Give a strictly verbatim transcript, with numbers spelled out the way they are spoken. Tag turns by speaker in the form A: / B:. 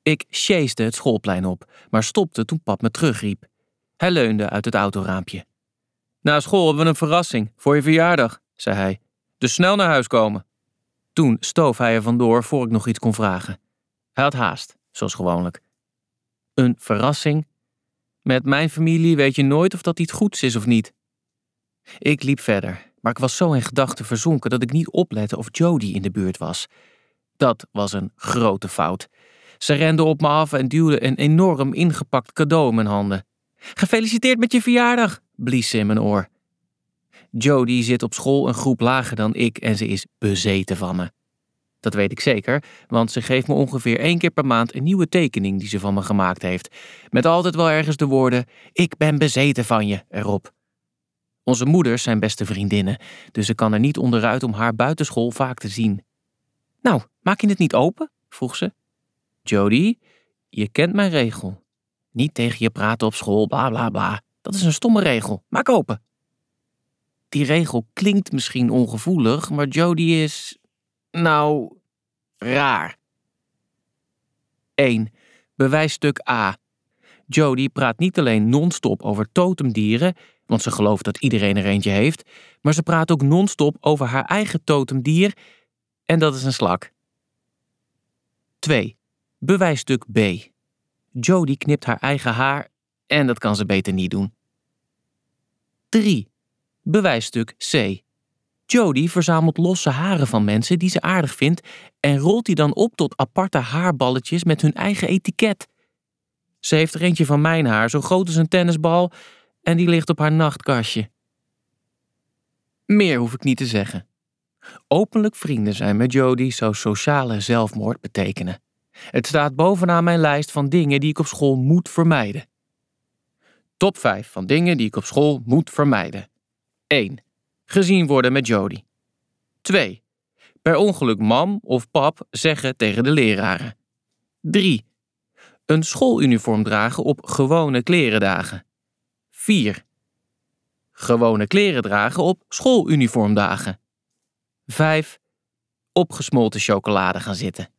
A: Ik sjeesde het schoolplein op, maar stopte toen pap me terugriep. Hij leunde uit het autoraampje. Na school hebben we een verrassing, voor je verjaardag, zei hij. Dus snel naar huis komen. Toen stoof hij er vandoor voor ik nog iets kon vragen. Hij had haast, zoals gewoonlijk. Een verrassing? Met mijn familie weet je nooit of dat iets goeds is of niet. Ik liep verder, maar ik was zo in gedachten verzonken dat ik niet oplette of Jody in de buurt was. Dat was een grote fout. Ze rende op me af en duwde een enorm ingepakt cadeau in mijn handen. Gefeliciteerd met je verjaardag, blies ze in mijn oor. Jody zit op school een groep lager dan ik en ze is bezeten van me. Dat weet ik zeker, want ze geeft me ongeveer één keer per maand een nieuwe tekening die ze van me gemaakt heeft. Met altijd wel ergens de woorden, ik ben bezeten van je, erop. Onze moeders zijn beste vriendinnen, dus ik kan er niet onderuit om haar buitenschool vaak te zien. Nou, maak je het niet open? Vroeg ze. Jody, je kent mijn regel. Niet tegen je praten op school, bla bla bla. Dat is een stomme regel. Maak open. Die regel klinkt misschien ongevoelig, maar Jody is... nou... raar. één. Bewijsstuk A. Jody praat niet alleen non-stop over totemdieren, want ze gelooft dat iedereen er eentje heeft, maar ze praat ook non-stop over haar eigen totemdier, en dat is een slak. twee. Bewijsstuk B. Jody knipt haar eigen haar en dat kan ze beter niet doen. drie. Bewijsstuk C. Jody verzamelt losse haren van mensen die ze aardig vindt en rolt die dan op tot aparte haarballetjes met hun eigen etiket. Ze heeft er eentje van mijn haar, zo groot als een tennisbal, en die ligt op haar nachtkastje. Meer hoef ik niet te zeggen. Openlijk vrienden zijn met Jody zou sociale zelfmoord betekenen. Het staat bovenaan mijn lijst van dingen die ik op school moet vermijden. Top vijf van dingen die ik op school moet vermijden. één. Gezien worden met Jody. twee. Per ongeluk mam of pap zeggen tegen de leraren. drie. Een schooluniform dragen op gewone klerendagen. vier. Gewone kleren dragen op schooluniformdagen. vijf. Op gesmolten chocolade gaan zitten.